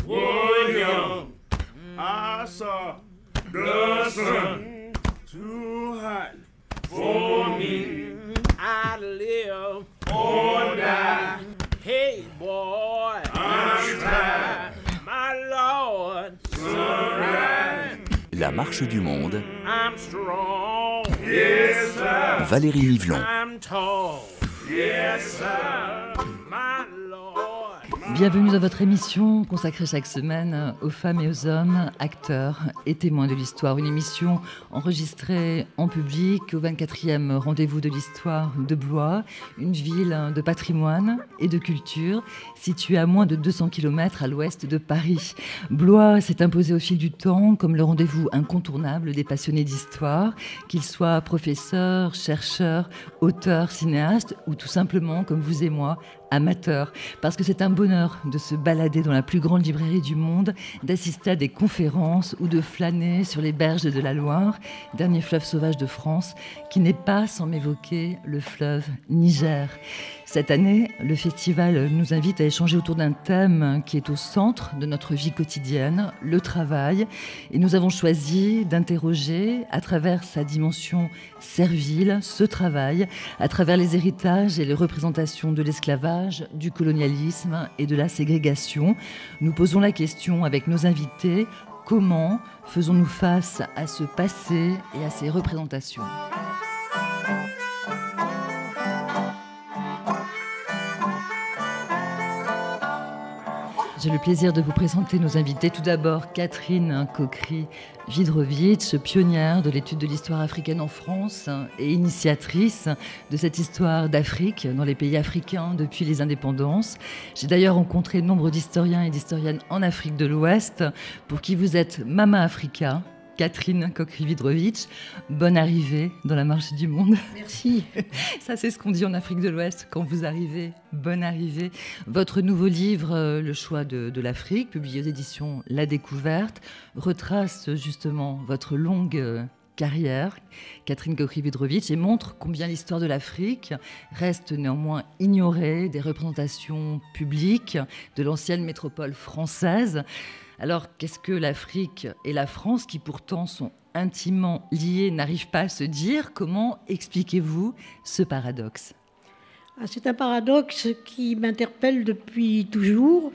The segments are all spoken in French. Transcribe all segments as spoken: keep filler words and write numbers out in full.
young, I saw the sun too hot for me. I live or die. Hey boy, I'm tired. My Lord, sunrise. La marche du monde. I'm strong. Yes, sir. Valérie Nivelon. I'm tall. Yes, sir. My Lord. Bienvenue dans votre émission consacrée chaque semaine aux femmes et aux hommes, acteurs et témoins de l'histoire. Une émission enregistrée en public au vingt-quatrième rendez-vous de l'histoire de Blois, une ville de patrimoine et de culture située à moins de deux cents kilomètres à l'ouest de Paris. Blois s'est imposé au fil du temps comme le rendez-vous incontournable des passionnés d'histoire, qu'ils soient professeurs, chercheurs, auteurs, cinéastes ou tout simplement, comme vous et moi, amateurs, parce que c'est un bonheur de se balader dans la plus grande librairie du monde, d'assister à des conférences ou de flâner sur les berges de la Loire, dernier fleuve sauvage de France, qui n'est pas sans m'évoquer le fleuve Niger. Cette année, le festival nous invite à échanger autour d'un thème qui est au centre de notre vie quotidienne, le travail. Et nous avons choisi d'interroger, à travers sa dimension servile, ce travail, à travers les héritages et les représentations de l'esclavage, du colonialisme et de la ségrégation. Nous posons la question avec nos invités, comment faisons-nous face à ce passé et à ces représentations ? J'ai le plaisir de vous présenter nos invités. Tout d'abord, Catherine Coquery-Widrovitch, pionnière de l'étude de l'histoire africaine en France et initiatrice de cette histoire d'Afrique dans les pays africains depuis les indépendances. J'ai d'ailleurs rencontré nombre d'historiens et d'historiennes en Afrique de l'Ouest pour qui vous êtes Mama Africa. Catherine Coquery-Widrovitch, bonne arrivée dans la marche du monde. Merci. Ça, c'est ce qu'on dit en Afrique de l'Ouest quand vous arrivez. Bonne arrivée. Votre nouveau livre, Le choix de, de l'Afrique, publié aux éditions La Découverte, retrace justement votre longue carrière, Catherine Coquery-Widrovitch, et montre combien l'histoire de l'Afrique reste néanmoins ignorée des représentations publiques de l'ancienne métropole française. Alors, qu'est-ce que l'Afrique et la France, qui pourtant sont intimement liées, n'arrivent pas à se dire ? Comment expliquez-vous ce paradoxe ? Ah, c'est un paradoxe qui m'interpelle depuis toujours,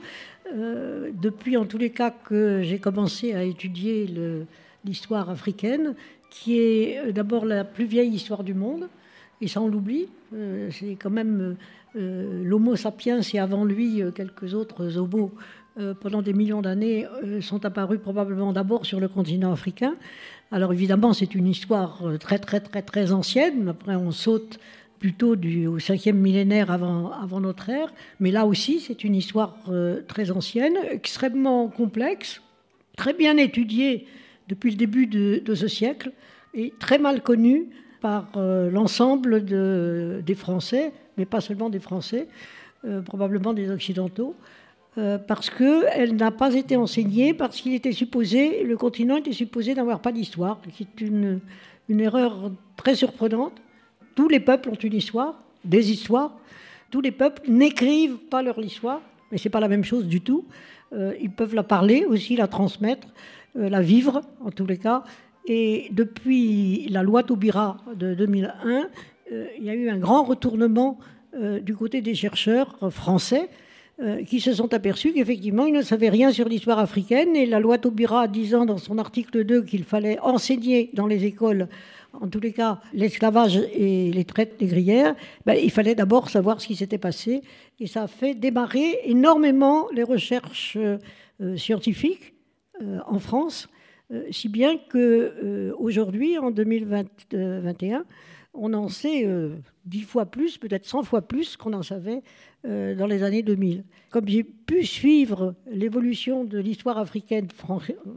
euh, depuis en tous les cas que j'ai commencé à étudier le, l'histoire africaine, qui est d'abord la plus vieille histoire du monde, et ça on l'oublie, euh, c'est quand même euh, l'homo sapiens et avant lui quelques autres homos. Euh, pendant des millions d'années, euh, sont apparus probablement d'abord sur le continent africain. Alors évidemment, c'est une histoire très, très, très, très ancienne. Après, on saute plutôt du, au cinquième millénaire avant, avant notre ère. Mais là aussi, c'est une histoire euh, très ancienne, extrêmement complexe, très bien étudiée depuis le début de, de ce siècle et très mal connue par euh, l'ensemble de, des Français, mais pas seulement des Français, euh, probablement des Occidentaux. Euh, parce qu'elle n'a pas été enseignée, parce qu'il était supposé, le continent était supposé n'avoir pas d'histoire, c'est une, une erreur très surprenante. Tous les peuples ont une histoire, des histoires. Tous les peuples n'écrivent pas leur histoire, mais ce n'est pas la même chose du tout. Euh, ils peuvent la parler aussi, la transmettre, euh, la vivre, en tous les cas. Et depuis la loi Taubira de deux mille un, euh, il y a eu un grand retournement euh, du côté des chercheurs français, Euh, qui se sont aperçus qu'effectivement, ils ne savaient rien sur l'histoire africaine. Et la loi Taubira, disant dans son article deux qu'il fallait enseigner dans les écoles, en tous les cas, l'esclavage et les traites négrières, ben, il fallait d'abord savoir ce qui s'était passé. Et ça a fait démarrer énormément les recherches euh, scientifiques euh, en France, euh, si bien qu'aujourd'hui, euh, en deux mille vingt et un, on en sait euh, dix fois plus, peut-être cent fois plus qu'on en savait euh, dans les années deux mille. Comme j'ai pu suivre l'évolution de l'histoire africaine fran-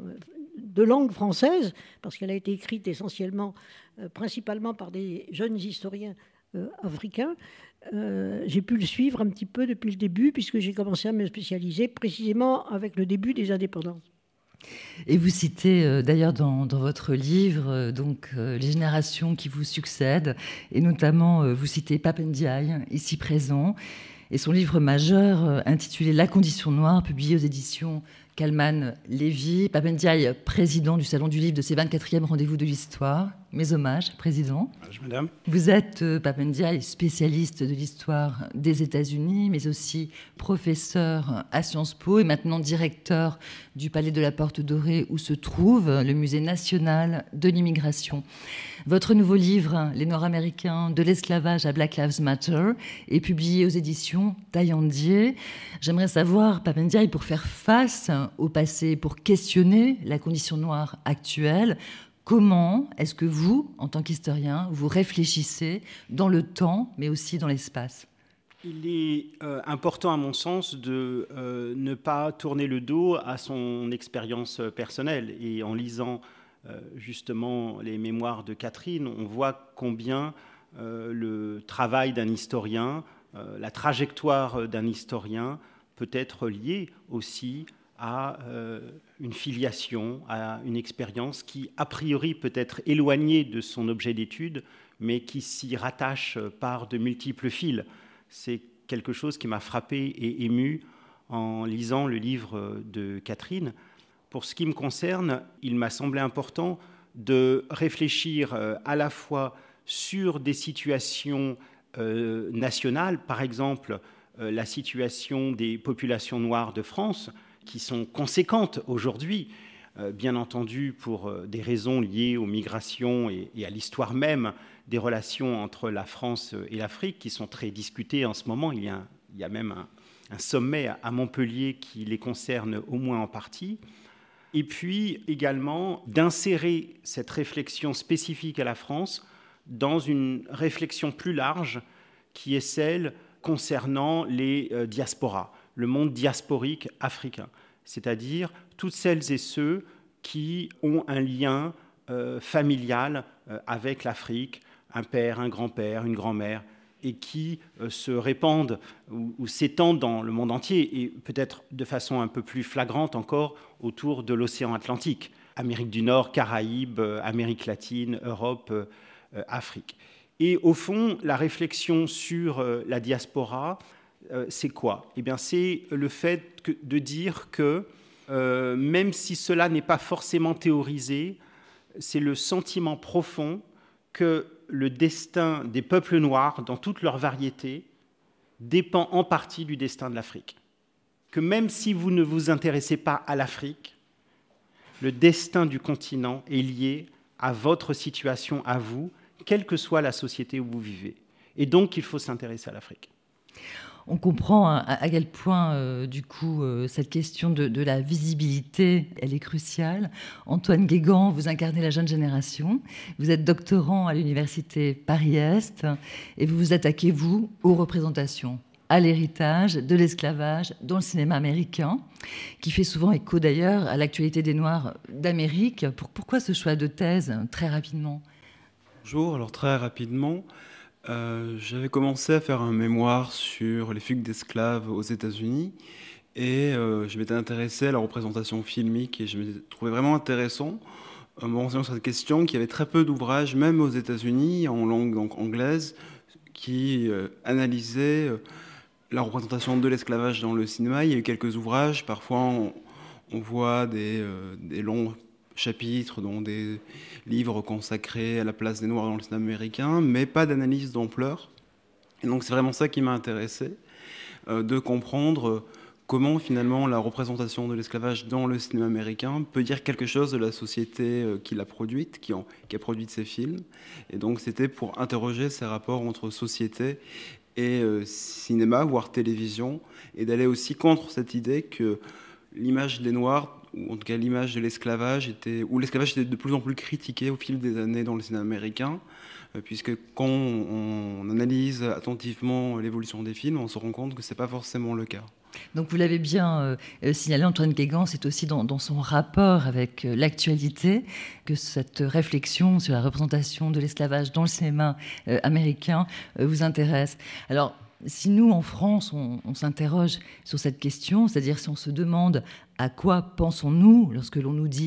de langue française, parce qu'elle a été écrite essentiellement, euh, principalement par des jeunes historiens euh, africains, euh, j'ai pu le suivre un petit peu depuis le début, puisque j'ai commencé à me spécialiser précisément avec le début des indépendances. Et vous citez euh, d'ailleurs dans, dans votre livre euh, donc, euh, les générations qui vous succèdent, et notamment euh, vous citez Pape Ndiaye, ici présent. et son livre majeur euh, intitulé La condition noire, publié aux éditions Calman Lévy. Pape Ndiaye, président du Salon du Livre de ses vingt-quatrième Rendez-vous de l'Histoire. Mes hommages, président. Bonjour, madame. Vous êtes, euh, Pape Ndiaye, spécialiste de l'histoire des États-Unis, mais aussi professeur à Sciences Po et maintenant directeur du Palais de la Porte Dorée, où se trouve le Musée national de l'immigration. Votre nouveau livre, Les Nord-Américains, de l'esclavage à Black Lives Matter, est publié aux éditions Taillandier. J'aimerais savoir, Pape Ndiaye, pour faire face au passé, pour questionner la condition noire actuelle, comment est-ce que vous, en tant qu'historien, vous réfléchissez dans le temps, mais aussi dans l'espace ? Il est euh, important, à mon sens, de euh, ne pas tourner le dos à son expérience personnelle. Et en lisant euh, justement les mémoires de Catherine, on voit combien euh, le travail d'un historien, euh, la trajectoire d'un historien peut être liée aussi à euh, une filiation, à une expérience qui, a priori, peut être éloignée de son objet d'étude, mais qui s'y rattache par de multiples fils. C'est quelque chose qui m'a frappé et ému en lisant le livre de Catherine. Pour ce qui me concerne, il m'a semblé important de réfléchir à la fois sur des situations euh, nationales, par exemple euh, la situation des populations noires de France, qui sont conséquentes aujourd'hui, euh, bien entendu pour euh, des raisons liées aux migrations et, et à l'histoire même des relations entre la France et l'Afrique, qui sont très discutées en ce moment. Il y a, un, il y a même un, un sommet à Montpellier qui les concerne au moins en partie. Et puis également d'insérer cette réflexion spécifique à la France dans une réflexion plus large qui est celle concernant les euh, diasporas, le monde diasporique africain, c'est-à-dire toutes celles et ceux qui ont un lien euh, familial euh, avec l'Afrique, un père, un grand-père, une grand-mère, et qui euh, se répandent ou, ou s'étendent dans le monde entier, et peut-être de façon un peu plus flagrante encore autour de l'océan Atlantique, Amérique du Nord, Caraïbes, euh, Amérique latine, Europe, euh, euh, Afrique. Et au fond, la réflexion sur euh, la diaspora, Euh, c'est quoi ? Eh bien, c'est le fait que, de dire que euh, même si cela n'est pas forcément théorisé, c'est le sentiment profond que le destin des peuples noirs, dans toute leur variété, dépend en partie du destin de l'Afrique. Que même si vous ne vous intéressez pas à l'Afrique, le destin du continent est lié à votre situation, à vous, quelle que soit la société où vous vivez. Et donc, il faut s'intéresser à l'Afrique. On comprend à, à quel point, euh, du coup, euh, cette question de, de la visibilité, elle est cruciale. Antoine Guégan, vous incarnez la jeune génération. Vous êtes doctorant à l'université Paris-Est et vous vous attaquez, vous, aux représentations, à l'héritage de l'esclavage dans le cinéma américain, qui fait souvent écho d'ailleurs à l'actualité des Noirs d'Amérique. Pour, pourquoi ce choix de thèse, très rapidement ? Bonjour, alors très rapidement... Euh, j'avais commencé à faire un mémoire sur les fugues d'esclaves aux États-Unis et euh, je m'étais intéressé à la représentation filmique et je me trouvais vraiment intéressant en me renseignant sur cette question qu'il y avait très peu d'ouvrages, même aux États-Unis, en langue donc, anglaise, qui euh, analysaient euh, la représentation de l'esclavage dans le cinéma. Il y a eu quelques ouvrages, parfois on, on voit des, euh, des longs chapitres, dont des livres consacrés à la place des Noirs dans le cinéma américain, mais pas d'analyse d'ampleur. Et donc c'est vraiment ça qui m'a intéressé, euh, de comprendre comment finalement la représentation de l'esclavage dans le cinéma américain peut dire quelque chose de la société euh, qui l'a produite, qui, en, qui a produit ces films. Et donc c'était pour interroger ces rapports entre société et euh, cinéma, voire télévision, et d'aller aussi contre cette idée que l'image des Noirs, ou en tout cas l'image de l'esclavage, était, où l'esclavage était de plus en plus critiqué au fil des années dans le cinéma américain, euh, puisque quand on, on analyse attentivement l'évolution des films, on se rend compte que ce n'est pas forcément le cas. Donc vous l'avez bien euh, signalé, Antoine Guégan, c'est aussi dans, dans son rapport avec euh, l'actualité que cette réflexion sur la représentation de l'esclavage dans le cinéma euh, américain euh, vous intéresse. Alors, si nous, en France, on, on s'interroge sur cette question, c'est-à-dire si on se demande à quoi pensons-nous lorsque l'on nous dit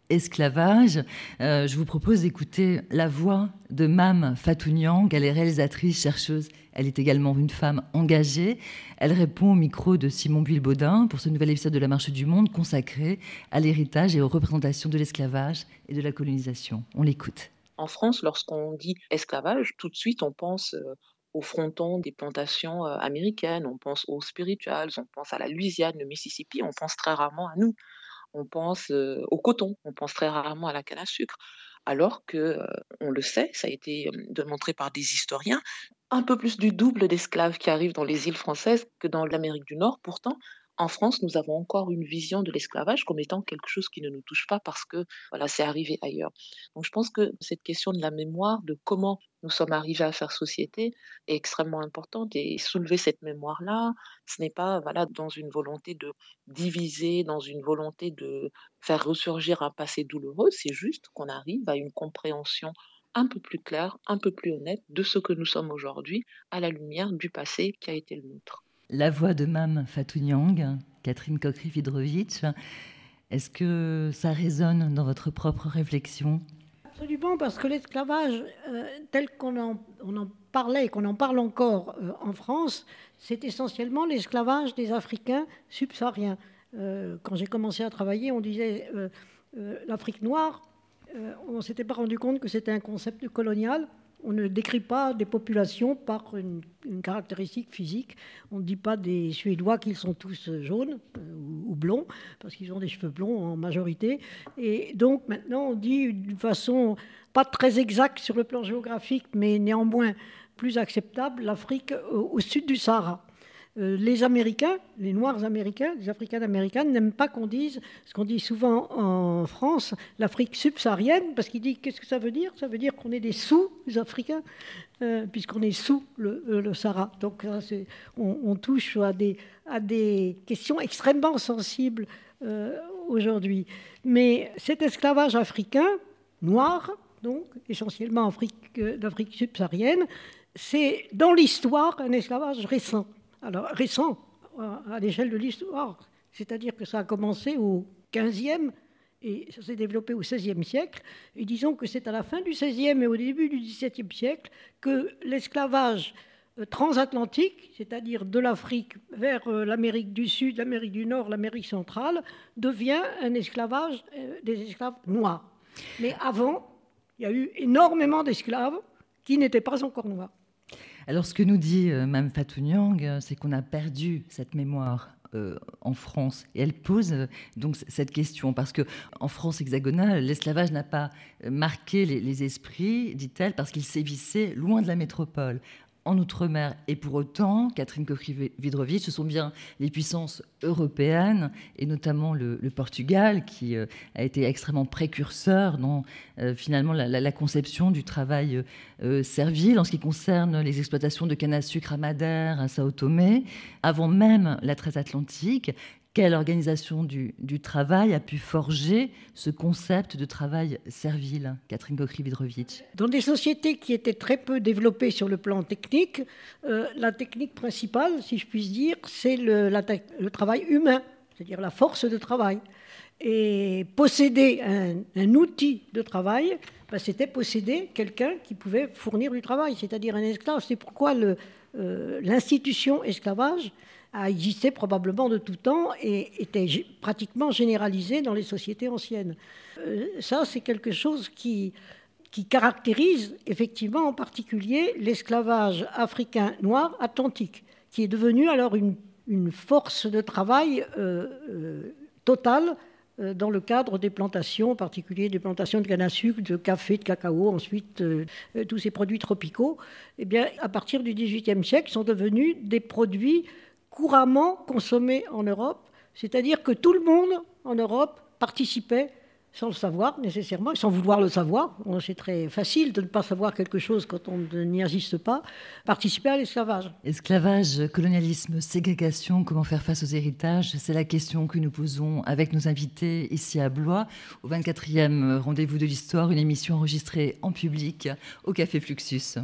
esclavage. Euh, je vous propose d'écouter la voix de Mame Fatou Niang. Elle est réalisatrice, chercheuse. Elle est également une femme engagée. Elle répond au micro de Simon Buil-Baudin pour ce nouvel épisode de La Marche du Monde consacré à l'héritage et aux représentations de l'esclavage et de la colonisation. On l'écoute. En France, lorsqu'on dit esclavage, tout de suite on pense euh, aux frontons des plantations euh, américaines, on pense aux spirituals, on pense à la Louisiane, le Mississippi, on pense très rarement à nous. On pense euh, au coton, on pense très rarement à la canne à sucre. Alors que, euh, on le sait, ça a été euh, démontré par des historiens, un peu plus du double d'esclaves qui arrivent dans les îles françaises que dans l'Amérique du Nord. Pourtant, en France, nous avons encore une vision de l'esclavage comme étant quelque chose qui ne nous touche pas parce que voilà, c'est arrivé ailleurs. Donc je pense que cette question de la mémoire, de comment nous sommes arrivés à faire société, est extrêmement importante. Et soulever cette mémoire-là, ce n'est pas voilà, dans une volonté de diviser, dans une volonté de faire ressurgir un passé douloureux, c'est juste qu'on arrive à une compréhension un peu plus claire, un peu plus honnête de ce que nous sommes aujourd'hui à la lumière du passé qui a été le nôtre. La voix de Mame Fatou Niang, Catherine Cockry-Vidrovitch, est-ce que ça résonne dans votre propre réflexion ? Absolument, parce que l'esclavage, euh, tel qu'on en, on en parlait et qu'on en parle encore euh, en France, c'est essentiellement l'esclavage des Africains subsahariens. Euh, quand j'ai commencé à travailler, on disait euh, euh, l'Afrique noire, euh, on ne s'était pas rendu compte que c'était un concept colonial. On ne décrit pas des populations par une, une caractéristique physique. On ne dit pas des Suédois qu'ils sont tous jaunes euh, ou, ou blonds, parce qu'ils ont des cheveux blonds en majorité. Et donc maintenant, on dit d'une façon pas très exacte sur le plan géographique, mais néanmoins plus acceptable, l'Afrique au, au sud du Sahara. Euh, les Américains, les Noirs américains, les Africains américains n'aiment pas qu'on dise, ce qu'on dit souvent en France, l'Afrique subsaharienne, parce qu'ils disent qu'est-ce que ça veut dire ? Ça veut dire qu'on est des sous-Africains, euh, puisqu'on est sous le, le Sahara. Donc c'est, on, on touche à des, à des questions extrêmement sensibles euh, aujourd'hui. Mais cet esclavage africain, noir, donc essentiellement Afrique, d'Afrique subsaharienne, c'est dans l'histoire un esclavage récent. Alors, récent, à l'échelle de l'histoire, c'est-à-dire que ça a commencé au quinzième et ça s'est développé au seizième siècle. Et disons que c'est à la fin du seizième et au début du dix-septième siècle que l'esclavage transatlantique, c'est-à-dire de l'Afrique vers l'Amérique du Sud, l'Amérique du Nord, l'Amérique centrale, devient un esclavage des esclaves noirs. Mais avant, il y a eu énormément d'esclaves qui n'étaient pas encore noirs. Alors, ce que nous dit euh, Mame Fatou Niang, c'est qu'on a perdu cette mémoire euh, en France. Et elle pose euh, donc cette question, parce qu'en France hexagonale, l'esclavage n'a pas marqué les, les esprits, dit-elle, parce qu'il sévissait loin de la métropole, en Outre-mer. Et pour autant, Catherine Cockry-Vidrovitch, ce sont bien les puissances européennes, et notamment le, le Portugal, qui euh, a été extrêmement précurseur dans euh, finalement la, la, la conception du travail euh, servile en ce qui concerne les exploitations de canne à sucre à Madère, à Sao Tomé, avant même la traite atlantique. Quelle organisation du, du travail a pu forger ce concept de travail servile, Catherine Cockry-Vidrovitch ? Dans des sociétés qui étaient très peu développées sur le plan technique, euh, la technique principale, si je puis dire, c'est le, la, le travail humain, c'est-à-dire la force de travail. Et posséder un, un outil de travail, ben, c'était posséder quelqu'un qui pouvait fournir du travail, c'est-à-dire un esclave. C'est pourquoi le, euh, l'institution esclavage a existé probablement de tout temps et était g- pratiquement généralisée dans les sociétés anciennes. Euh, ça, c'est quelque chose qui, qui caractérise effectivement en particulier l'esclavage africain noir atlantique, qui est devenu alors une, une force de travail euh, euh, totale euh, dans le cadre des plantations, en particulier des plantations de canne à sucre, de café, de cacao, ensuite euh, euh, tous ces produits tropicaux. Eh bien, à partir du dix-huitième siècle, sont devenus des produits couramment consommés en Europe, c'est-à-dire que tout le monde en Europe participait, sans le savoir nécessairement, sans vouloir le savoir, c'est très facile de ne pas savoir quelque chose quand on n'y assiste pas, participer à l'esclavage. Esclavage, colonialisme, ségrégation, comment faire face aux héritages ? C'est la question que nous posons avec nos invités ici à Blois, au vingt-quatrième Rendez-vous de l'Histoire, une émission enregistrée en public au Café Fluxus.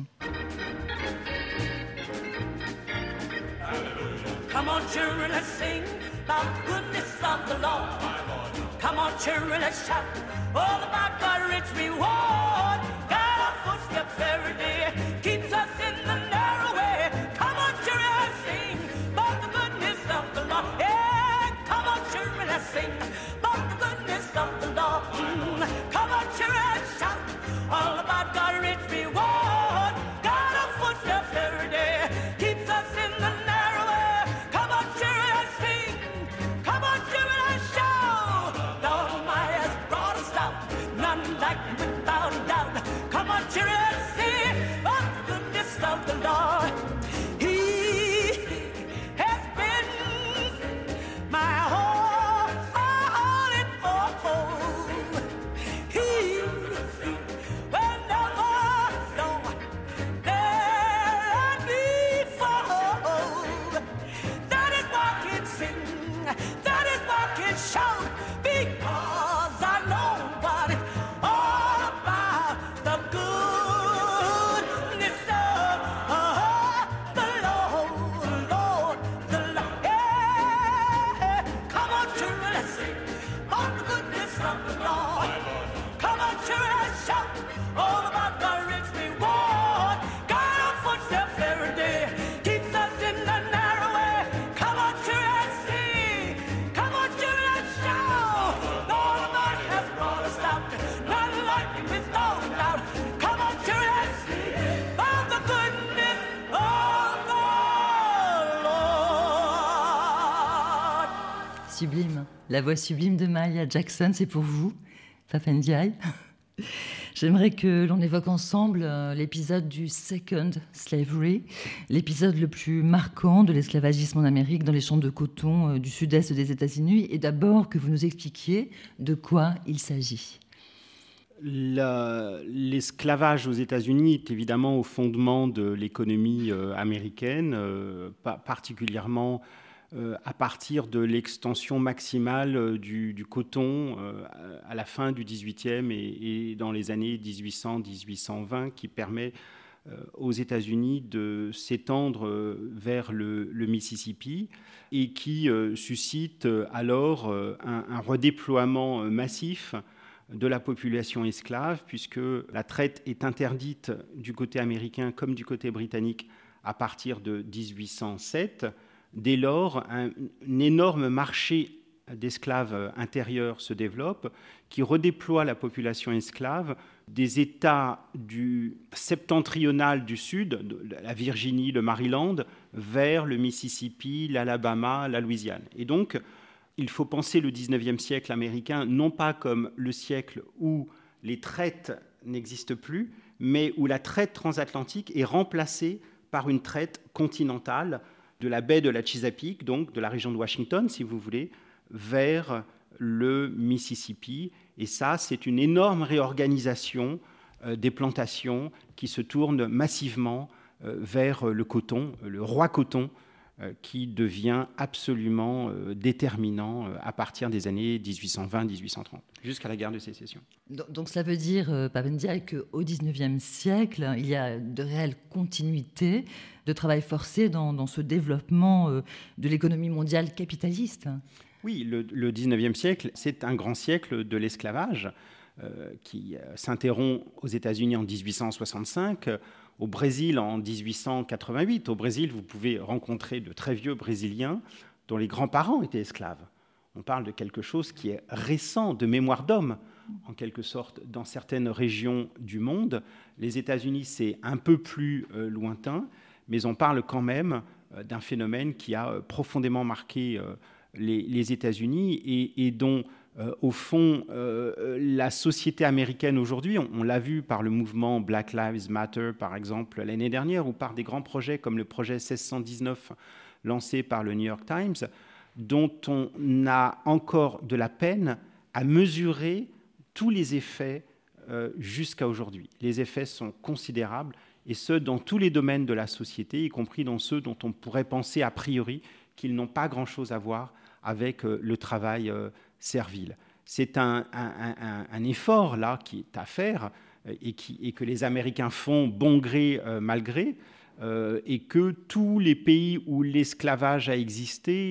Come on, children, let's sing about the goodness of the Lord. Come on, children, let's shout all about God's rich reward. God our footsteps every day keeps us in the narrow way. Come on, children, let's sing about the goodness of the Lord. Yeah, come on, children, let's sing about the goodness of the Lord. Mm. Come on, children, let's shout all about God's rich reward. God our footsteps every day keeps us in the narrow way. Come on, children, let's sing. Come on, children, let's shout. Lord Almighty has brought us out, none like without a doubt. Come on, children, let's sing about the goodness of the Lord. He has been my all, all in all. He will never, no, let me fall. That is why I can sing, that is why I can shout, because I know what it's all about. The goodness of the Lord, Lord, the Lord. Yeah. Come on, children, let's sing about the goodness of the Lord. Come on, children, let's shout all about the rich reward. God our footsteps every day keeps us in the narrow way. Come on, children, let's sing. Come on, children, let's shout. Lord Almighty has brought us out, none like him is no doubt. Come on, children, let's sing about the goodness of the Lord. Sublime. La voix sublime de Mahalia Jackson, c'est pour vous, Papa Ndiaye. J'aimerais que l'on évoque ensemble euh, l'épisode du Second Slavery, l'épisode le plus marquant de l'esclavagisme en Amérique dans les champs de coton euh, du sud-est des États-Unis, et d'abord que vous nous expliquiez de quoi il s'agit. La- L'esclavage aux États-Unis est évidemment au fondement de l'économie euh, américaine, euh, pa- particulièrement euh, à partir de l'extension maximale euh, du, du coton euh, à la fin du dix-huitième et, et dans les années dix-huit cents à dix-huit cent vingt, qui permet euh, aux États-Unis de s'étendre euh, vers le, le Mississippi et qui euh, suscite euh, alors euh, un, un redéploiement euh, massif de la population esclave, puisque la traite est interdite du côté américain comme du côté britannique à partir de dix-huit cent sept. Dès lors, un, un énorme marché d'esclaves intérieurs se développe, qui redéploie la population esclave des États du septentrional du sud, de la Virginie, le Maryland, vers le Mississippi, l'Alabama, la Louisiane. Et donc, il faut penser le dix-neuvième siècle américain non pas comme le siècle où les traites n'existent plus, mais où la traite transatlantique est remplacée par une traite continentale de la baie de la Chesapeake, donc de la région de Washington, si vous voulez, vers le Mississippi. Et ça, c'est une énorme réorganisation euh, des plantations qui se tournent massivement euh, vers le coton, le roi coton, euh, qui devient absolument euh, déterminant euh, à partir des années dix-huit cent vingt à dix-huit cent trente, jusqu'à la guerre de sécession. Donc, donc cela veut dire, euh, Papa Ndiaye, qu'au dix-neuvième siècle, il y a de réelles continuités de travail forcé dans, dans ce développement euh, de l'économie mondiale capitaliste. Oui, le, le dix-neuvième siècle, c'est un grand siècle de l'esclavage euh, qui euh, s'interrompt aux États-Unis en dix-huit cent soixante-cinq, euh, au Brésil en dix-huit cent quatre-vingt-huit. Au Brésil, vous pouvez rencontrer de très vieux Brésiliens dont les grands-parents étaient esclaves. On parle de quelque chose qui est récent, de mémoire d'homme, en quelque sorte, dans certaines régions du monde. Les États-Unis, c'est un peu plus euh, lointain, mais on parle quand même euh, d'un phénomène qui a euh, profondément marqué euh, les, les États-Unis et, et dont, euh, au fond, euh, la société américaine aujourd'hui, on, on l'a vu par le mouvement Black Lives Matter, par exemple, l'année dernière, ou par des grands projets comme le projet seize cent dix-neuf lancé par le New York Times, dont on a encore de la peine à mesurer tous les effets euh, jusqu'à aujourd'hui. Les effets sont considérables, et ce, dans tous les domaines de la société, y compris dans ceux dont on pourrait penser a priori qu'ils n'ont pas grand-chose à voir avec euh, le travail euh, servile. C'est un, un, un, un effort, là, qui est à faire, euh, et, qui, et que les Américains font bon gré, euh, mal gré, euh, et que tous les pays où l'esclavage a existé,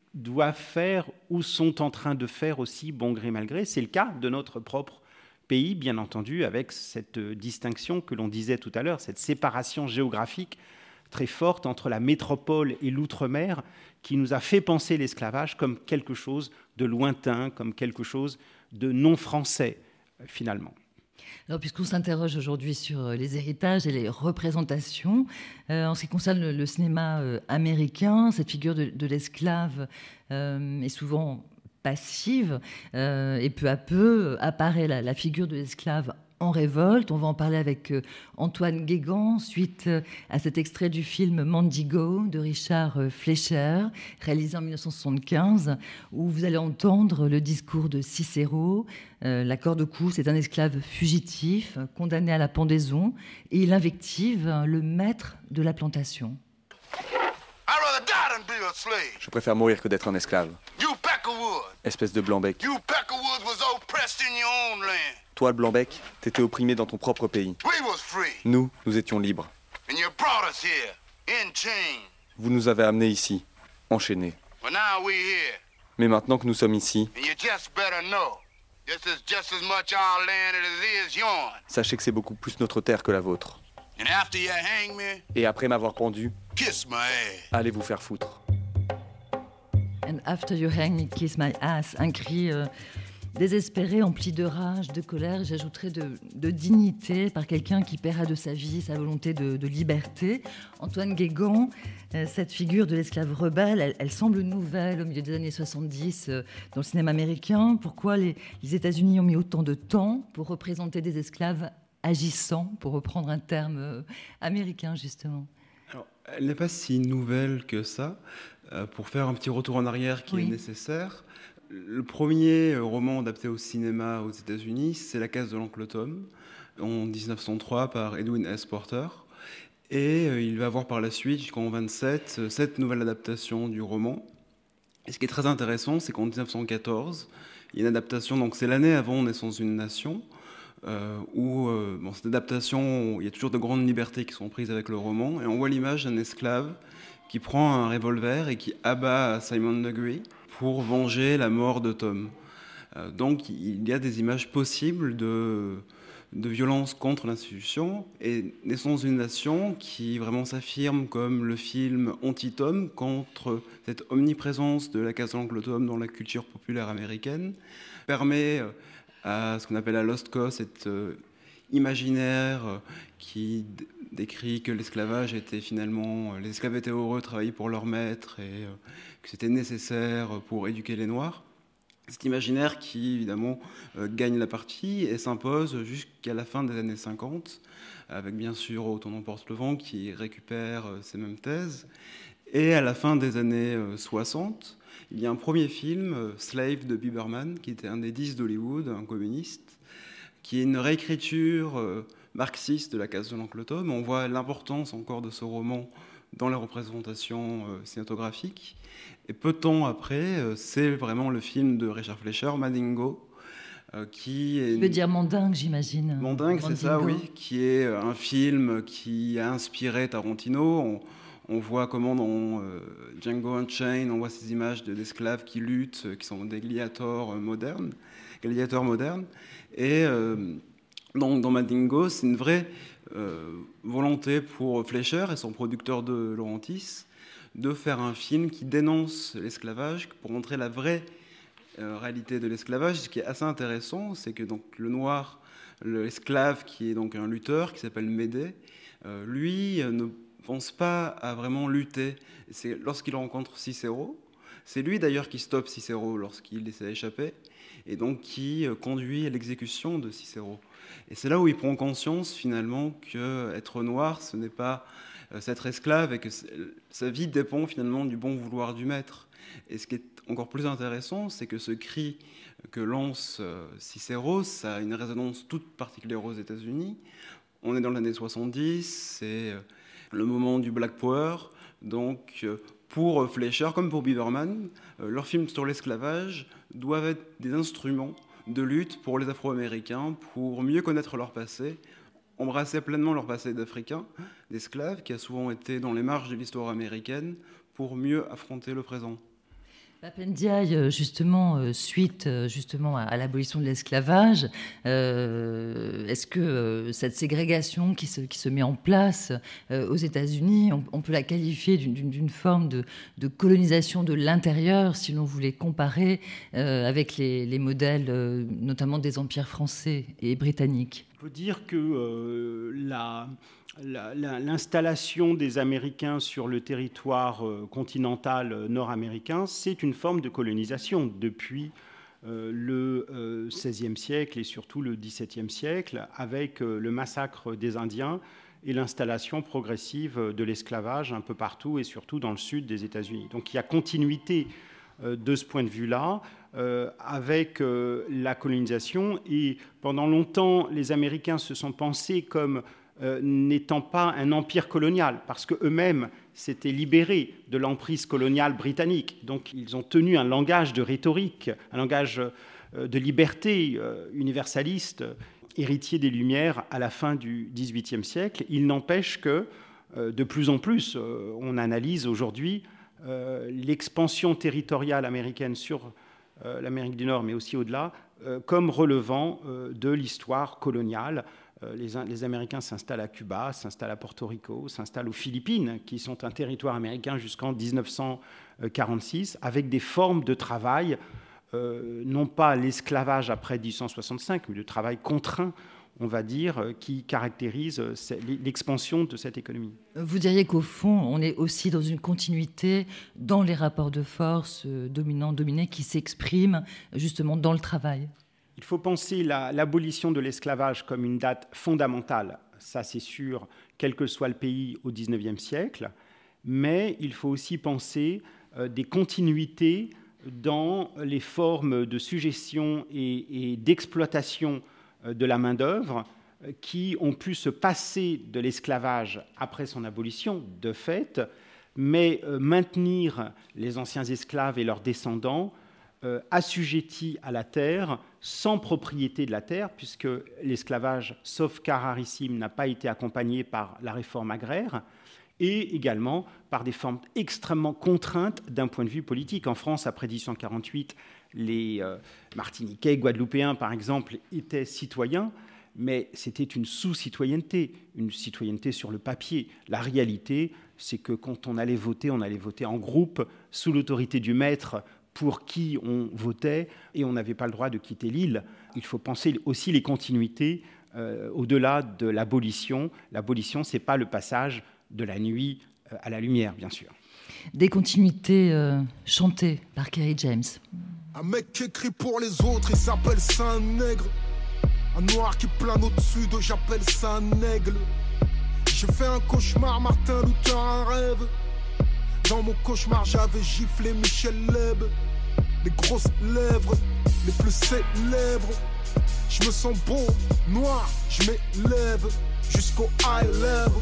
doivent faire ou sont en train de faire aussi bon gré mal gré. C'est le cas de notre propre pays, bien entendu, avec cette distinction que l'on disait tout à l'heure, cette séparation géographique très forte entre la métropole et l'outre-mer qui nous a fait penser l'esclavage comme quelque chose de lointain, comme quelque chose de non français, finalement. Alors, puisqu'on s'interroge aujourd'hui sur les héritages et les représentations, euh, en ce qui concerne le, le cinéma euh, américain, cette figure de, de l'esclave euh, est souvent passive euh, et peu à peu apparaît la, la figure de l'esclave en révolte. On va en parler avec euh, Antoine Guégan, suite euh, à cet extrait du film Mandigo de Richard euh, Fleischer, réalisé en dix-neuf cent soixante-quinze, où vous allez entendre le discours de Cicéro. Euh, L'accord de cou, c'est un esclave fugitif, euh, condamné à la pendaison, et il invective euh, le maître de la plantation. Je préfère mourir que d'être un esclave. Espèce de blanc-bec. Toi, le blanc-bec, t'étais opprimé dans ton propre pays. Nous, nous étions libres. Vous nous avez amenés ici, enchaînés. Mais maintenant que nous sommes ici, sachez que c'est beaucoup plus notre terre que la vôtre. Et après m'avoir pendu, allez vous faire foutre. And after you hang me, kiss my ass. Un cri euh, désespéré, empli de rage, de colère, j'ajouterais de, de dignité par quelqu'un qui paiera de sa vie sa volonté de, de liberté. Antoine Guégan, euh, cette figure de l'esclave rebelle, elle, elle semble nouvelle au milieu des années soixante-dix euh, dans le cinéma américain. Pourquoi les, les États-Unis ont mis autant de temps pour représenter des esclaves agissants, pour reprendre un terme euh, américain justement? Alors, elle n'est pas si nouvelle que ça. Euh, pour faire un petit retour en arrière qui oui. est nécessaire, le premier roman adapté au cinéma aux États-Unis, c'est La case de l'oncle Tom, en dix-neuf cent trois par Edwin S. Porter. Et euh, il va avoir par la suite, jusqu'en vingt-sept, euh, cette nouvelle adaptation du roman. Et ce qui est très intéressant, c'est qu'en dix-neuf cent quatorze, il y a une adaptation, donc c'est l'année avant Naissance d'une nation, Euh, où, euh, bon, cette adaptation, il y a toujours de grandes libertés qui sont prises avec le roman, et on voit l'image d'un esclave qui prend un revolver et qui abat Simon Legree pour venger la mort de Tom. Euh, donc il y a des images possibles de, de violence contre l'institution, et Naissance d'une nation qui vraiment s'affirme comme le film anti-Tom contre cette omniprésence de la case de l'oncle Tom dans la culture populaire américaine, permet euh, à ce qu'on appelle la Lost Cause, cet euh, imaginaire euh, qui d- décrit que l'esclavage était finalement... Euh, les esclaves étaient heureux de travailler pour leur maître et euh, que c'était nécessaire pour éduquer les Noirs. Cet imaginaire qui, évidemment, euh, gagne la partie et s'impose jusqu'à la fin des années cinquante, avec bien sûr Autant n'emporte le vent qui récupère euh, ces mêmes thèses. Et à la fin des années euh, soixante, il y a un premier film, euh, Slave de Biberman, qui était un des dix d'Hollywood, un communiste, qui est une réécriture euh, marxiste de La case de l'oncle Tom. On voit l'importance encore de ce roman dans la représentation euh, cinématographique. Et peu de temps après, euh, c'est vraiment le film de Richard Fleischer, Mandingo, euh, qui est... Tu veux dire Mandingue, j'imagine. Mandingue, c'est ça, oui, qui est un film qui a inspiré Tarantino. On, On voit comment dans euh, Django Unchained, on voit ces images de, d'esclaves qui luttent, euh, qui sont des gladiateurs euh, modernes, gladiateurs modernes. Et euh, dans, dans Mandingo, c'est une vraie euh, volonté pour Fleischer et son producteur de Laurentis de faire un film qui dénonce l'esclavage pour montrer la vraie euh, réalité de l'esclavage. Ce qui est assez intéressant, c'est que donc le noir, l'esclave qui est donc un lutteur qui s'appelle Médée, euh, lui euh, ne pense pas à vraiment lutter. C'est lorsqu'il rencontre Cicéro, c'est lui d'ailleurs qui stoppe Cicéro lorsqu'il essaie d'échapper, et donc qui conduit à l'exécution de Cicéro. Et c'est là où il prend conscience finalement qu'être noir, ce n'est pas s'être esclave, et que sa vie dépend finalement du bon vouloir du maître. Et ce qui est encore plus intéressant, c'est que ce cri que lance Cicéro, ça a une résonance toute particulière aux États-Unis. On est dans l'année soixante-dix, c'est le moment du Black Power. Donc, pour Fleischer, comme pour Biberman, leurs films sur l'esclavage doivent être des instruments de lutte pour les Afro-Américains, pour mieux connaître leur passé, embrasser pleinement leur passé d'Africains, d'esclaves, qui a souvent été dans les marges de l'histoire américaine, pour mieux affronter le présent. Pap Ndiaye, justement, suite justement à l'abolition de l'esclavage, euh, est-ce que euh, cette ségrégation qui se, qui se met en place euh, aux États-Unis, on, on peut la qualifier d'une, d'une forme de, de colonisation de l'intérieur, si l'on voulait comparer euh, avec les, les modèles, euh, notamment des empires français et britanniques? On peut dire que euh, la... La, la, l'installation des Américains sur le territoire euh, continental euh, nord-américain, c'est une forme de colonisation depuis euh, le euh, seizième siècle et surtout le dix-septième siècle, avec euh, le massacre des Indiens et l'installation progressive de l'esclavage un peu partout et surtout dans le sud des États-Unis. Donc il y a continuité euh, de ce point de vue-là euh, avec euh, la colonisation, et pendant longtemps, les Américains se sont pensés comme Euh, n'étant pas un empire colonial, parce qu'eux-mêmes s'étaient libérés de l'emprise coloniale britannique. Donc ils ont tenu un langage de rhétorique, un langage euh, de liberté euh, universaliste, euh, héritier des Lumières à la fin du dix-huitième siècle. Il n'empêche que, euh, de plus en plus, euh, on analyse aujourd'hui euh, l'expansion territoriale américaine sur euh, l'Amérique du Nord, mais aussi au-delà, euh, comme relevant euh, de l'histoire coloniale. Les, les Américains s'installent à Cuba, s'installent à Porto Rico, s'installent aux Philippines, qui sont un territoire américain jusqu'en dix-neuf cent quarante-six, avec des formes de travail, euh, non pas l'esclavage après dix-huit cent soixante-cinq, mais le travail contraint, on va dire, qui caractérise l'expansion de cette économie. Vous diriez qu'au fond, on est aussi dans une continuité dans les rapports de force dominants-dominés qui s'expriment justement dans le travail? Il faut penser la, l'abolition de l'esclavage comme une date fondamentale, ça c'est sûr, quel que soit le pays au dix-neuvième siècle, mais il faut aussi penser euh, des continuités dans les formes de suggestion et, et d'exploitation euh, de la main-d'œuvre euh, qui ont pu se passer de l'esclavage après son abolition, de fait, mais euh, maintenir les anciens esclaves et leurs descendants Euh, assujettis à la terre, sans propriété de la terre, puisque l'esclavage, sauf cas rarissime, n'a pas été accompagné par la réforme agraire, et également par des formes extrêmement contraintes d'un point de vue politique. En France, après dix-huit cent quarante-huit, les euh, Martiniquais, Guadeloupéens, par exemple, étaient citoyens, mais c'était une sous-citoyenneté, une citoyenneté sur le papier. La réalité, c'est que quand on allait voter, on allait voter en groupe, sous l'autorité du maître, pour qui on votait, et on n'avait pas le droit de quitter l'île. Il faut penser aussi les continuités euh, au-delà de l'abolition. L'abolition, ce n'est pas le passage de la nuit euh, à la lumière, bien sûr. Des continuités euh, chantées par Kerry James. Un mec qui écrit pour les autres, il s'appelle Saint-Nègre. Un noir qui plane au-dessus de, j'appelle ça un aigle. J'ai fait un cauchemar, Martin Luther, un rêve. Dans mon cauchemar, j'avais giflé Michel Leb. Les grosses lèvres, les plus célèbres. Je me sens beau, noir, je m'élève jusqu'au high level.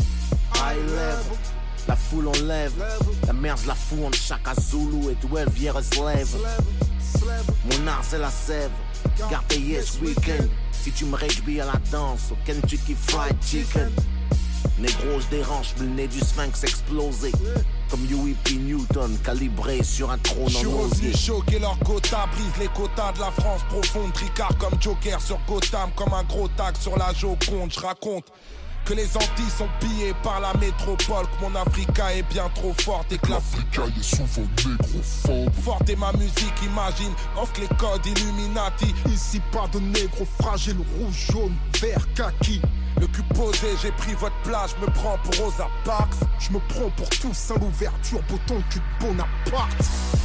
High level. La foule on lève, la merde la fout en Chaka Zulu et d'où elle vient se lève. Mon art c'est la sève, garde yes weekend. Si tu me réjouis à la danse au Kentucky Fried Chicken. Négro je dérange, le nez du sphinx explosé. Comme U P Newton, calibré sur un trône en osier. Je suis choqué, leur quota brise les quotas de la France profonde. Tricard comme Joker sur Gotham, comme un gros tag sur la Joconde. Je raconte que les Antilles sont pillées par la métropole, que mon Africa est bien trop forte et que l'Africa est souvent négrophobe. Forte est ma musique, imagine, offre les codes Illuminati. Ici pas de négro fragile, rouge, jaune, vert, kaki. Le cul posé, j'ai pris votre place, je me prends pour Rosa Parks. Je me prends pour tous sans l'ouverture, bouton cul de Bonaparte.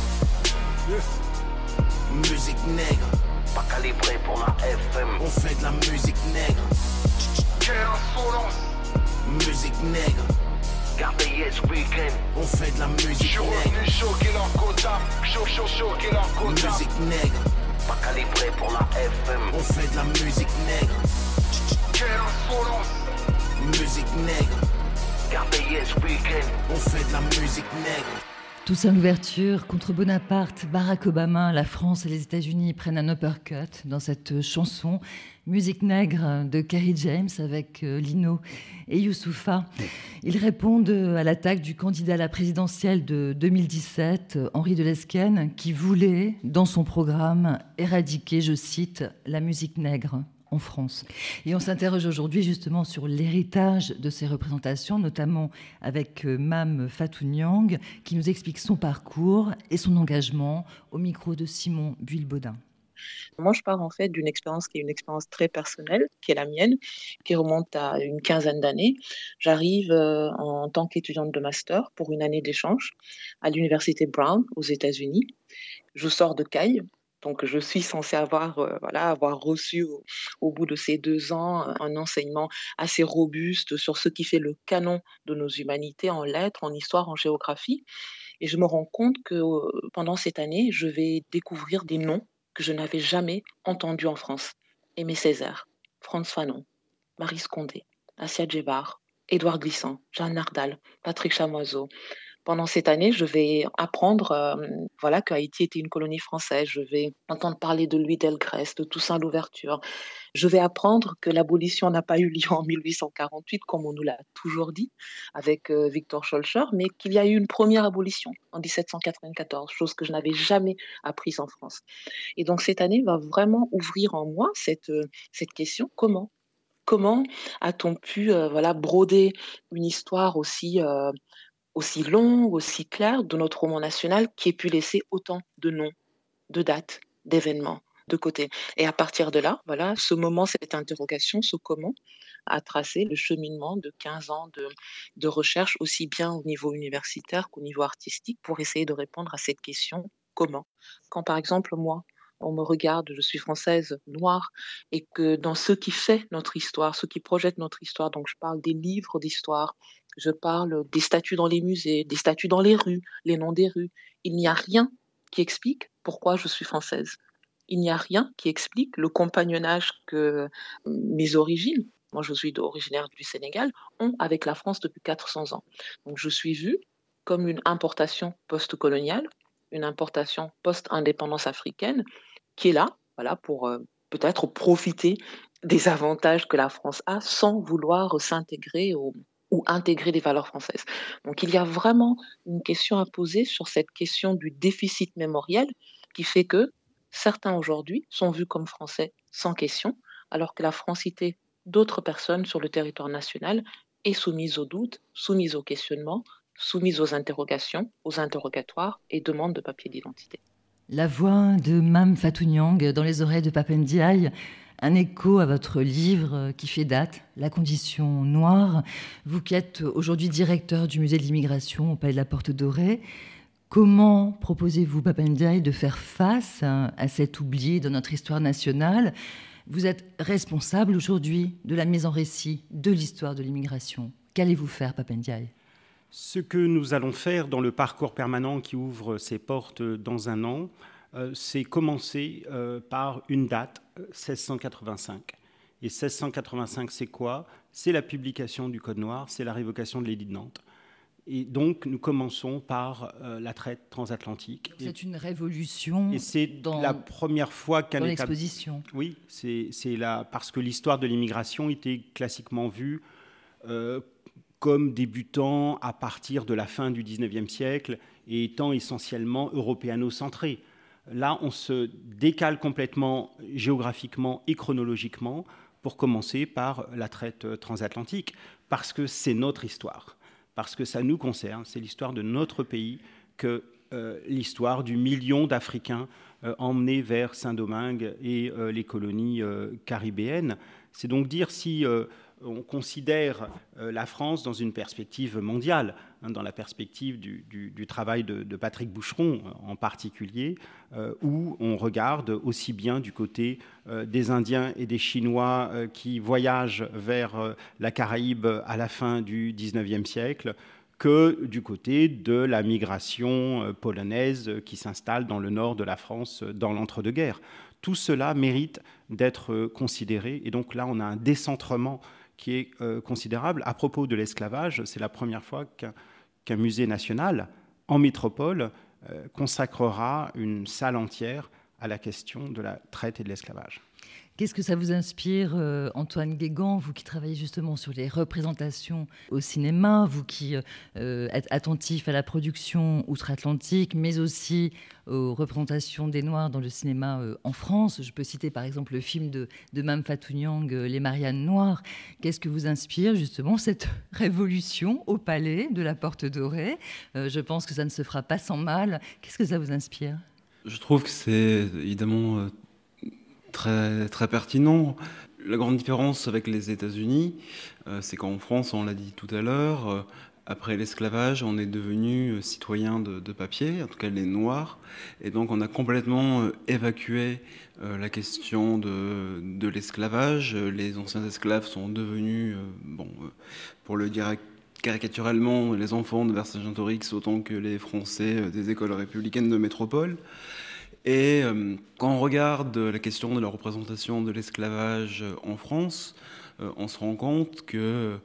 Yeah. Musique nègre, pas calibré pour la F M. On fait de la musique nègre. Quelle insolence. Musique nègre, gardez yes weekend. On fait de la musique nègre. Je suis revenu choquer leur quota, cho cho choquer leur quota. Musique nègre, pas calibré pour la F M. On fait de la musique nègre. Quelle insolence. Musique nègre, gardez yes weekend. On fait de la musique nègre. Toussaint Louverture, contre Bonaparte, Barack Obama, la France et les États-Unis prennent un uppercut dans cette chanson. Musique nègre de Kerry James avec Lino et Youssoupha. Ils répondent à l'attaque du candidat à la présidentielle de deux mille dix-sept, Henri de Lesquen, qui voulait, dans son programme, éradiquer, je cite, la musique nègre en France. Et on s'interroge aujourd'hui justement sur l'héritage de ces représentations, notamment avec Mame Fatou Niang, qui nous explique son parcours et son engagement au micro de Simon Buil-Baudin. Moi, je pars en fait d'une expérience qui est une expérience très personnelle, qui est la mienne, qui remonte à une quinzaine d'années. J'arrive euh, en tant qu'étudiante de master pour une année d'échange à l'université Brown aux États-Unis. Je sors de Caille. Donc, je suis censée avoir, euh, voilà, avoir reçu au, au bout de ces deux ans un enseignement assez robuste sur ce qui fait le canon de nos humanités en lettres, en histoire, en géographie. Et je me rends compte que euh, pendant cette année, je vais découvrir des noms que je n'avais jamais entendus en France. Aimé Césaire, Frantz Fanon, Marie Scondé, Assia Djebar, Édouard Glissant, Jeanne Nardal, Patrick Chamoiseau. Pendant cette année, je vais apprendre euh, voilà, qu'Haïti était une colonie française. Je vais entendre parler de Louis Delgrès, de Toussaint Louverture. Je vais apprendre que l'abolition n'a pas eu lieu en mille huit cent quarante-huit, comme on nous l'a toujours dit, avec euh, Victor Schœlcher, mais qu'il y a eu une première abolition en dix-sept cent quatre-vingt-quatorze, chose que je n'avais jamais apprise en France. Et donc cette année va vraiment ouvrir en moi cette, euh, cette question, comment Comment a-t-on pu euh, voilà, broder une histoire aussi... Euh, aussi longue, aussi claire de notre roman national qui ait pu laisser autant de noms, de dates, d'événements de côté. Et à partir de là, voilà, ce moment, cette interrogation, ce comment, a tracé le cheminement de quinze ans de, de recherche, aussi bien au niveau universitaire qu'au niveau artistique, pour essayer de répondre à cette question, comment. Quand par exemple, moi, on me regarde, je suis française, noire, et que dans ce qui fait notre histoire, ce qui projette notre histoire, donc je parle des livres d'histoire, je parle des statues dans les musées, des statues dans les rues, les noms des rues. Il n'y a rien qui explique pourquoi je suis française. Il n'y a rien qui explique le compagnonnage que mes origines, moi je suis originaire du Sénégal, ont avec la France depuis quatre cents ans. Donc je suis vue comme une importation post-coloniale, une importation post-indépendance africaine, qui est là, voilà, pour euh, peut-être profiter des avantages que la France a sans vouloir s'intégrer au ou intégrer les valeurs françaises. Donc il y a vraiment une question à poser sur cette question du déficit mémoriel qui fait que certains aujourd'hui sont vus comme français sans question, alors que la francité d'autres personnes sur le territoire national est soumise aux doutes, soumise aux questionnements, soumise aux interrogations, aux interrogatoires et demandes de papier d'identité. La voix de Mame Fatou Niang dans les oreilles de Pape Ndiaye, un écho à votre livre qui fait date, La condition noire. Vous qui êtes aujourd'hui directeur du musée de l'immigration au Palais de la Porte Dorée, comment proposez-vous, Pape Ndiaye, de faire face à cet oubli de notre histoire nationale ? Vous êtes responsable aujourd'hui de la mise en récit de l'histoire de l'immigration. Qu'allez-vous faire, Pape Ndiaye ? Ce que nous allons faire dans le parcours permanent qui ouvre ses portes dans un an, Euh, c'est commencer euh, par une date, seize cent quatre-vingt-cinq. Et seize cent quatre-vingt-cinq, c'est quoi ? C'est la publication du Code noir, c'est la révocation de l'édit de Nantes. Et donc, nous commençons par euh, la traite transatlantique. C'est une révolution. Et c'est dans, la première fois qu'un dans État... l'exposition. Oui, c'est, c'est la... parce que l'histoire de l'immigration était classiquement vue euh, comme débutant à partir de la fin du dix-neuvième siècle et étant essentiellement européano-centrée. Là, on se décale complètement géographiquement et chronologiquement pour commencer par la traite transatlantique, parce que c'est notre histoire, parce que ça nous concerne, c'est l'histoire de notre pays que euh, l'histoire du million d'Africains euh, emmenés vers Saint-Domingue et euh, les colonies euh, caribéennes. C'est donc dire si euh, on considère euh, la France dans une perspective mondiale, hein, dans la perspective du, du, du travail de, de Patrick Boucheron en particulier, euh, où on regarde aussi bien du côté euh, des Indiens et des Chinois euh, qui voyagent vers euh, la Caraïbe à la fin du dix-neuvième siècle, que du côté de la migration euh, polonaise qui s'installe dans le nord de la France euh, dans l'entre-deux-guerres. Tout cela mérite d'être euh, considéré, et donc là on a un décentrement qui est euh, considérable. À propos de l'esclavage, c'est la première fois qu'un, qu'un musée national en métropole, euh, consacrera une salle entière à la question de la traite et de l'esclavage. Qu'est-ce que ça vous inspire, euh, Antoine Guégan, vous qui travaillez justement sur les représentations au cinéma, vous qui euh, êtes attentif à la production outre-Atlantique, mais aussi aux représentations des Noirs dans le cinéma euh, en France. Je peux citer par exemple le film de, de Mame Fatou Niang, euh, Les Mariannes Noires. Qu'est-ce que vous inspire justement cette révolution au palais de la Porte Dorée? euh, Je pense que ça ne se fera pas sans mal. Qu'est-ce que ça vous inspire? Je trouve que c'est évidemment... Euh, Très, très pertinent. La grande différence avec les États-Unis, euh, c'est qu'en France, on l'a dit tout à l'heure, euh, après l'esclavage, on est devenu euh, citoyen de, de papier, en tout cas les Noirs, et donc on a complètement euh, évacué euh, la question de, de l'esclavage. Les anciens esclaves sont devenus, euh, bon, euh, pour le dire caricaturellement, les enfants de Vercingétorix autant que les Français euh, des écoles républicaines de métropole. Et euh, quand on regarde la question de la représentation de l'esclavage en France, euh, on se rend compte que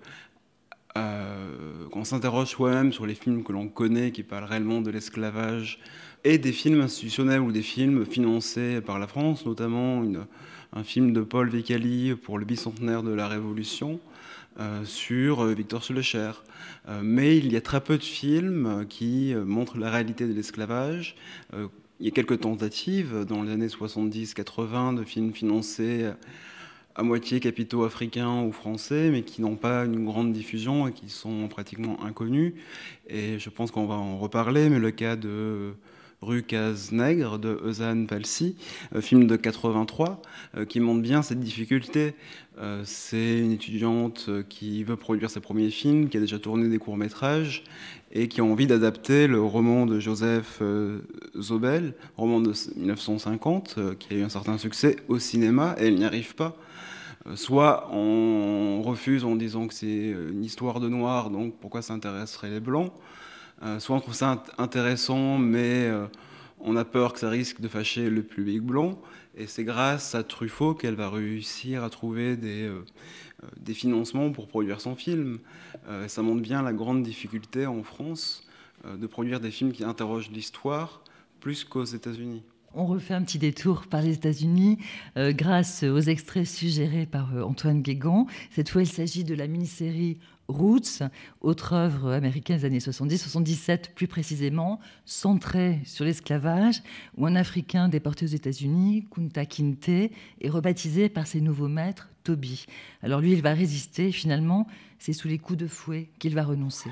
euh, quand on s'interroge soi-même sur les films que l'on connaît qui parlent réellement de l'esclavage et des films institutionnels ou des films financés par la France, notamment une, un film de Paul Vécali pour le bicentenaire de la Révolution, euh, sur Victor Schœlcher. Euh, mais il y a très peu de films qui montrent la réalité de l'esclavage. Euh, Il y a quelques tentatives dans les années soixante-dix quatre-vingts de films financés à moitié capitaux africains ou français, mais qui n'ont pas une grande diffusion et qui sont pratiquement inconnus. Et je pense qu'on va en reparler, mais le cas de Rue Case-Nègre de Eusanne Palsy, film de quatre-vingt-trois, qui montre bien cette difficulté. C'est une étudiante qui veut produire ses premiers films, qui a déjà tourné des courts-métrages, et qui a envie d'adapter le roman de Joseph Zobel, roman de dix-neuf cent cinquante, qui a eu un certain succès au cinéma, et elle n'y arrive pas. Soit on refuse en disant que c'est une histoire de noirs, donc pourquoi ça intéresserait les blancs ? Soit on trouve ça intéressant, mais on a peur que ça risque de fâcher le public blanc. Et c'est grâce à Truffaut qu'elle va réussir à trouver des, euh, des financements pour produire son film. Euh, ça montre bien la grande difficulté en France euh, de produire des films qui interrogent l'histoire plus qu'aux États-Unis. On refait un petit détour par les États-Unis euh, grâce aux extraits suggérés par euh, Antoine Guégan. Cette fois, il s'agit de la mini-série Roots, autre œuvre américaine des années soixante-dix soixante-dix-sept plus précisément, centrée sur l'esclavage, où un Africain déporté aux États-Unis, Kunta Kinte, est rebaptisé par ses nouveaux maîtres Toby. Alors lui, il va résister. Finalement, c'est sous les coups de fouet qu'il va renoncer.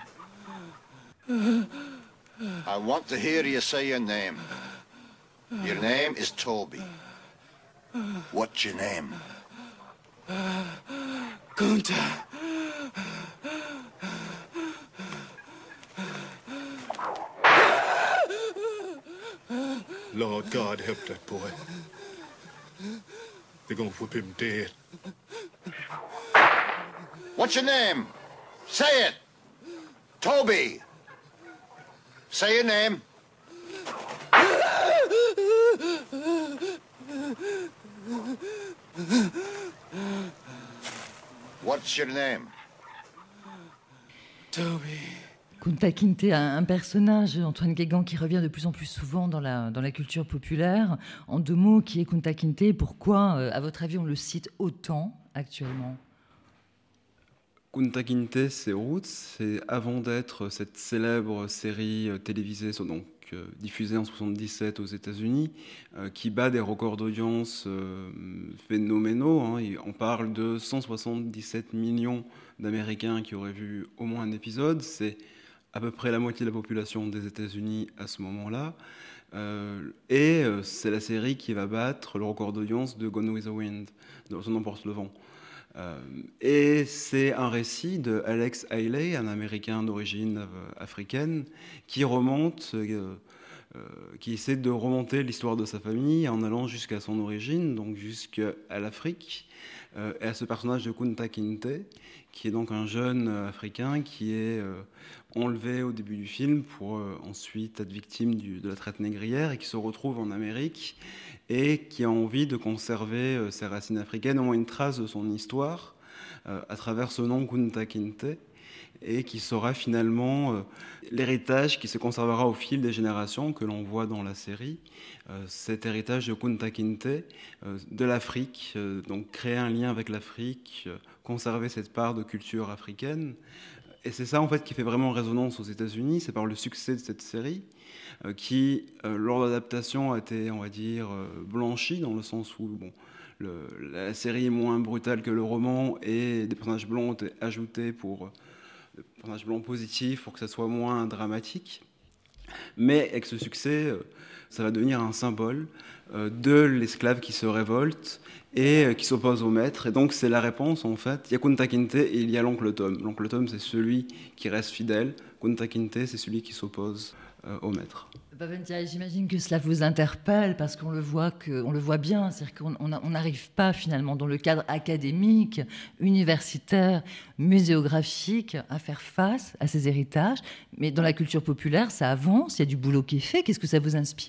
I want to hear you say your name. Your name is Toby. What's your name? Kunta. Lord God help that boy. They're gonna whip him dead. What's your name? Say it. Toby. Say your name. What's your name? Toby. Kunta Kinte, un personnage, Antoine Guégan, qui revient de plus en plus souvent dans la, dans la culture populaire. En deux mots, qui est Kunta Kinte? Pourquoi, à votre avis, on le cite autant actuellement? Kunta Kinte, c'est Roots. C'est avant d'être cette célèbre série télévisée, donc euh, diffusée en soixante-dix-sept aux États-Unis, euh, qui bat des records d'audience euh, phénoménaux. Hein. On parle de cent soixante-dix-sept millions d'Américains qui auraient vu au moins un épisode. C'est à peu près la moitié de la population des États-Unis à ce moment-là. Euh, et euh, c'est la série qui va battre le record d'audience de Gone with the Wind, de Son emporte le vent. Euh, et c'est un récit de Alex Haley, un Américain d'origine euh, africaine, qui remonte, euh, euh, qui essaie de remonter l'histoire de sa famille en allant jusqu'à son origine, donc jusqu'à l'Afrique, euh, et à ce personnage de Kunta Kinte, qui est donc un jeune euh, Africain qui est euh, enlevé au début du film pour euh, ensuite être victime du, de la traite négrière et qui se retrouve en Amérique et qui a envie de conserver euh, ses racines africaines, au moins une trace de son histoire, euh, à travers ce nom Kunta Kinte. et qui sera finalement euh, l'héritage qui se conservera au fil des générations que l'on voit dans la série. Euh, cet héritage de Kunta Kinte, euh, de l'Afrique, euh, donc créer un lien avec l'Afrique, euh, conserver cette part de culture africaine. Et c'est ça en fait qui fait vraiment résonance aux États-Unis, c'est par le succès de cette série euh, qui, euh, lors de l'adaptation, a été, on va dire, euh, blanchie dans le sens où bon, le, la série est moins brutale que le roman et des personnages blancs ont été ajoutés pour euh, des personnages blancs positifs pour que ça soit moins dramatique. Mais avec ce succès, euh, ça va devenir un symbole euh, de l'esclave qui se révolte et euh, qui s'oppose au maître. Et donc c'est la réponse en fait. Il y a Kunta Kinte et il y a l'oncle Tom. L'oncle Tom, c'est celui qui reste fidèle. Kunta Kinte, c'est celui qui s'oppose euh, au maître. Babentia, j'imagine que cela vous interpelle parce qu'on le voit, que, on le voit bien, c'est-à-dire qu'on n'arrive pas finalement dans le cadre académique, universitaire, muséographique à faire face à ces héritages, mais dans la culture populaire, ça avance, il y a du boulot qui est fait. Qu'est-ce que ça vous inspire ?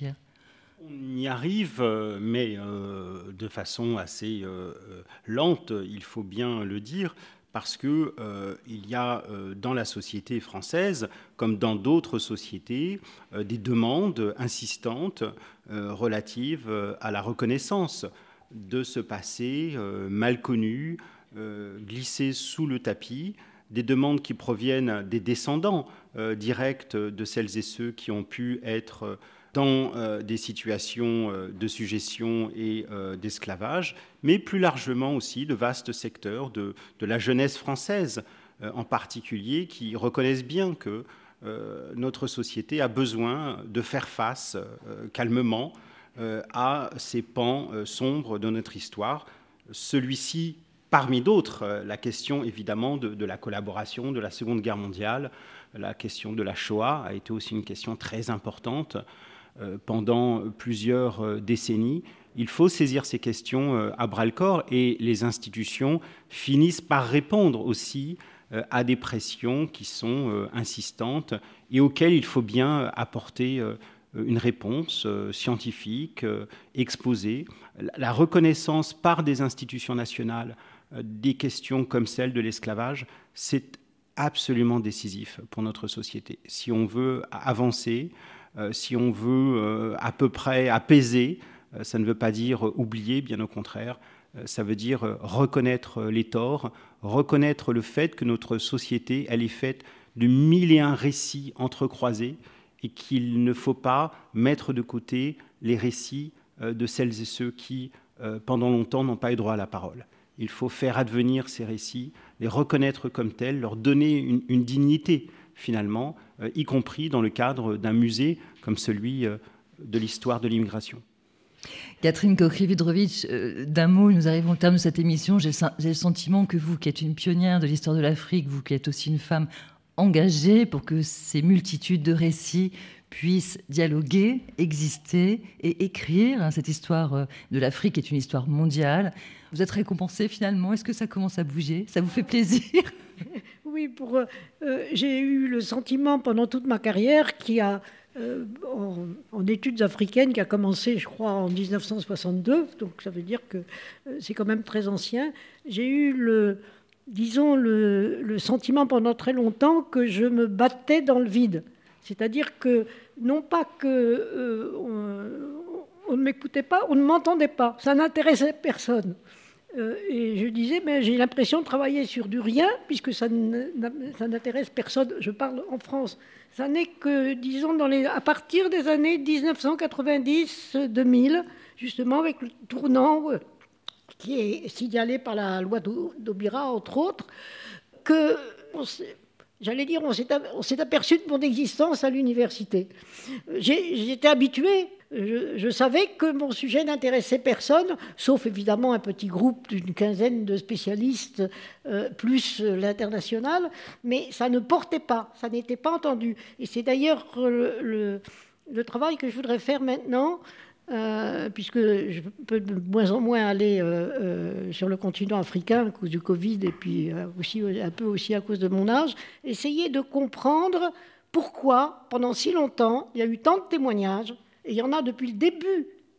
On y arrive, mais euh, de façon assez euh, lente, il faut bien le dire, parce qu'il euh, y a euh, dans la société française, comme dans d'autres sociétés, euh, des demandes insistantes euh, relatives euh, à la reconnaissance de ce passé euh, mal connu, euh, glissé sous le tapis, des demandes qui proviennent des descendants euh, directs de celles et ceux qui ont pu être dans euh, des situations euh, de sujétion et euh, d'esclavage, mais plus largement aussi de vastes secteurs de, de la jeunesse française, euh, en particulier, qui reconnaissent bien que euh, notre société a besoin de faire face euh, calmement euh, à ces pans euh, sombres de notre histoire. Celui-ci, parmi d'autres, euh, la question évidemment de, de la collaboration de la Seconde Guerre mondiale, la question de la Shoah a été aussi une question très importante euh, pendant plusieurs euh, décennies. Il faut saisir ces questions euh, à bras-le-corps et les institutions finissent par répondre aussi euh, à des pressions qui sont euh, insistantes et auxquelles il faut bien apporter euh, une réponse euh, scientifique, euh, exposée. La, la reconnaissance par des institutions nationales euh, des questions comme celle de l'esclavage, c'est absolument décisif pour notre société. Si on veut avancer, euh, si on veut euh, à peu près apaiser, euh, ça ne veut pas dire oublier, bien au contraire, euh, ça veut dire euh, reconnaître les torts, reconnaître le fait que notre société, elle est faite de mille et un récits entrecroisés et qu'il ne faut pas mettre de côté les récits euh, de celles et ceux qui, euh, pendant longtemps, n'ont pas eu droit à la parole. Il faut faire advenir ces récits, les reconnaître comme tels, leur donner une, une dignité, finalement, euh, y compris dans le cadre d'un musée comme celui euh, de l'histoire de l'immigration. Catherine Kochry-Vidrovitch, euh, d'un mot, nous arrivons au terme de cette émission. J'ai, j'ai le sentiment que vous, qui êtes une pionnière de l'histoire de l'Afrique, vous qui êtes aussi une femme engagée pour que ces multitudes de récits puissent dialoguer, exister et écrire. Cette histoire de l'Afrique est une histoire mondiale. Vous êtes récompensée finalement. Est-ce que ça commence à bouger ? Ça vous fait plaisir ? Oui, pour, euh, j'ai eu le sentiment pendant toute ma carrière qui a, euh, en, en études africaines, qui a commencé, je crois, en dix-neuf cent soixante-deux, donc ça veut dire que euh, c'est quand même très ancien. J'ai eu le, disons, le, le sentiment pendant très longtemps que je me battais dans le vide. C'est-à-dire que, non pas que euh, on, on ne m'écoutait pas, on ne m'entendait pas, ça n'intéressait personne. Euh, et je disais, mais j'ai l'impression de travailler sur du rien, puisque ça, ça n'intéresse personne. Je parle en France. Ça n'est que, disons, dans les, à partir des années dix-neuf cent quatre-vingt-dix deux mille, justement, avec le tournant euh, qui est signalé par la loi d'Aubira, entre autres, que... On s'est, J'allais dire, on s'est, on s'est aperçu de mon existence à l'université. J'ai, j'étais habituée, je, je savais que mon sujet n'intéressait personne, sauf évidemment un petit groupe d'une quinzaine de spécialistes, euh, plus l'international, mais ça ne portait pas, ça n'était pas entendu. Et c'est d'ailleurs le, le, le travail que je voudrais faire maintenant, Euh, puisque je peux de moins en moins aller euh, euh, sur le continent africain à cause du Covid et puis euh, aussi, un peu aussi à cause de mon âge, essayer de comprendre pourquoi, pendant si longtemps, il y a eu tant de témoignages, et il y en a depuis le début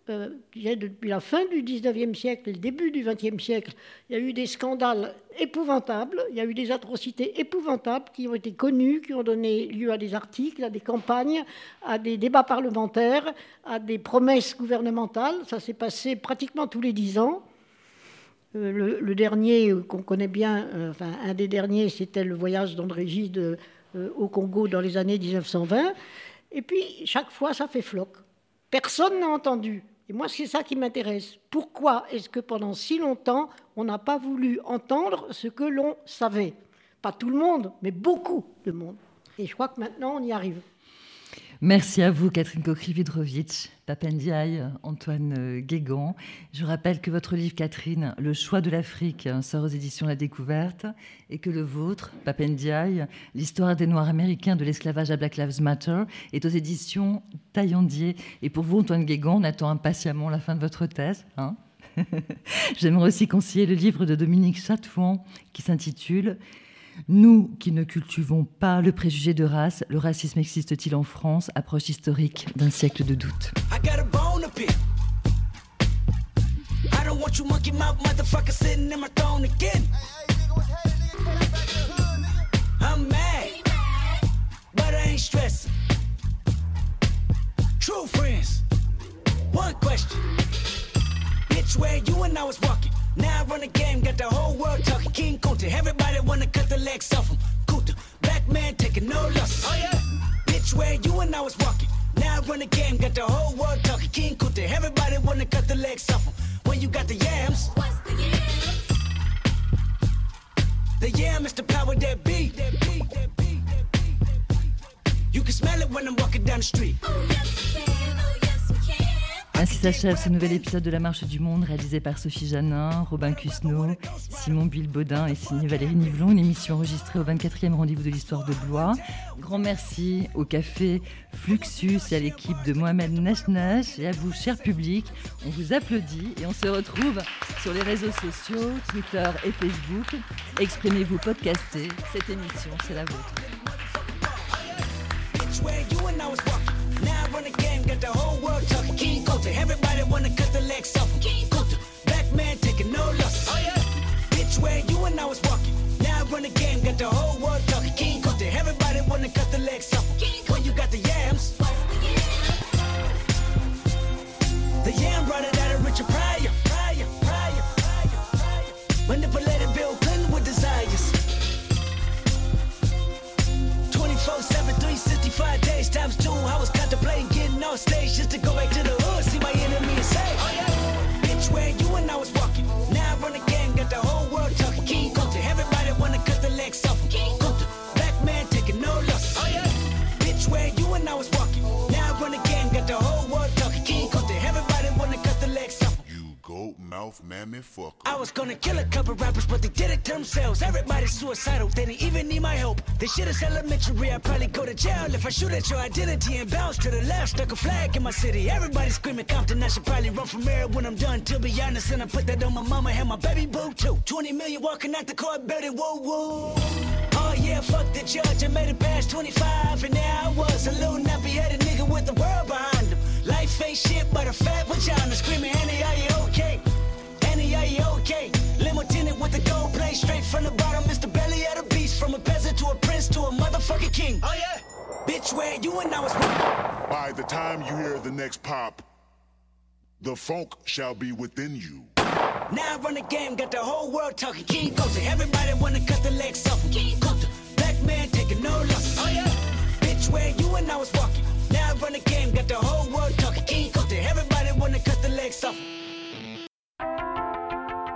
euh, depuis la fin du dix-neuvième siècle et le début du vingtième siècle, il y a eu des scandales épouvantables, il y a eu des atrocités épouvantables qui ont été connues, qui ont donné lieu à des articles, à des campagnes, à des débats parlementaires, à des promesses gouvernementales. Ça s'est passé pratiquement tous les dix ans. Euh, le, le dernier qu'on connaît bien, euh, enfin un des derniers, c'était le voyage d'André Gide euh, au Congo dans les années dix-neuf cent vingt. Et puis, chaque fois, ça fait floc. Personne n'a entendu. Et moi, c'est ça qui m'intéresse. Pourquoi est-ce que pendant si longtemps, on n'a pas voulu entendre ce que l'on savait ? Pas tout le monde, mais beaucoup de monde. Et je crois que maintenant, on y arrive. Merci à vous, Catherine Kokrivitrovitch, Pape Ndiaye, Antoine Guégan. Je rappelle que votre livre, Catherine, Le choix de l'Afrique, sort aux éditions La Découverte, et que le vôtre, Pape Ndiaye, L'histoire des Noirs américains de l'esclavage à Black Lives Matter, est aux éditions Taillandier. Et pour vous, Antoine Guégan, on attend impatiemment la fin de votre thèse. Hein J'aimerais aussi conseiller le livre de Dominique Chatouan, qui s'intitule « Nous qui ne cultivons pas le préjugé de race, le racisme existe-t-il en France ? Approche historique d'un siècle de doute. » Where you and I was walking. Now I run the game, got the whole world talking. King Kunta, everybody wanna cut the legs off him. Kunta, black man taking no losses. Oh yeah. Bitch, where you and I was walking. Now I run the game, got the whole world talking. King Kunta, everybody wanna cut the legs off him. When you got the yams. What's the yams? The yam is the power that be. That be, that be, that be, that be. You can smell it when I'm walking down the street. Oh yes, we can. Ainsi s'achève ce nouvel épisode de La Marche du Monde, réalisé par Sophie Janin, Robin Cusneau, Simon Buil-Baudin et signée Valérie Nivelon, une émission enregistrée au vingt-quatrième rendez-vous de l'histoire de Blois. Grand merci au café Fluxus et à l'équipe de Mohamed Nechnesh et à vous, cher public. On vous applaudit et on se retrouve sur les réseaux sociaux, Twitter et Facebook. Exprimez-vous, podcastez. Cette émission, c'est la vôtre. Now I run the game, got the whole world talking. King Kunta, everybody wanna cut the legs off him. King Kunta, black man taking no losses. Oh yeah. Bitch, where you and I was walking. Now I run the game, got the whole world talking. King Kunta, everybody wanna cut the legs off him. When you got the yams. What's the yams? The yam brought it out of Richard Pryor. Pryor, Pryor, Pryor, Pryor. Manipulated Bill Clinton with desires. twenty-four seven, three sixty-five days times two. I was contemplating getting on stage just to go back to the hood, see my enemy and say, oh yeah. Bitch, where you and I was walking. Now I run the game, got the whole world talking. King Kunta, everybody wanna cut the legs off him. King Kunta, black man taking no losses. Oh yeah. Bitch, where you and I was walking. Now I run the game, got the whole world talking. King Kunta, everybody wanna cut the legs off him. You goat mouth mammy fucker. I was gonna kill a couple rappers, but they did it to themselves. Everybody's suicidal, they didn't even need my help. This shit is elementary, I'd probably go to jail if I shoot at your identity and bounce to the left. Stuck a flag in my city, everybody screaming Compton. I should probably run from here when I'm done, to be honest. And I put that on my mama and my baby boo too. twenty million walking out the court, building woo woo. Oh yeah, fuck the judge, I made it past twenty-five. And there I was, a little nappy-headed nigga with the world behind him. Life ain't shit but a fat vagina. Screaming, Annie, are you okay? Annie, are you okay? Limo tinted with the gold plate, straight from the bottom. It's the belly of the beast, from a peasant to a prince to a motherfucking king. Oh yeah, bitch, where you and I was. By the time you hear the next pop, the funk shall be within you. Now I run the game, got the whole world talking. King Kunta, everybody wanna cut the legs off him. King Kunta, black man taking no losses. Oh yeah, bitch, where you and I was walking. Now I run the game, got the whole world talking. King Kunta, everybody wanna cut the legs off him.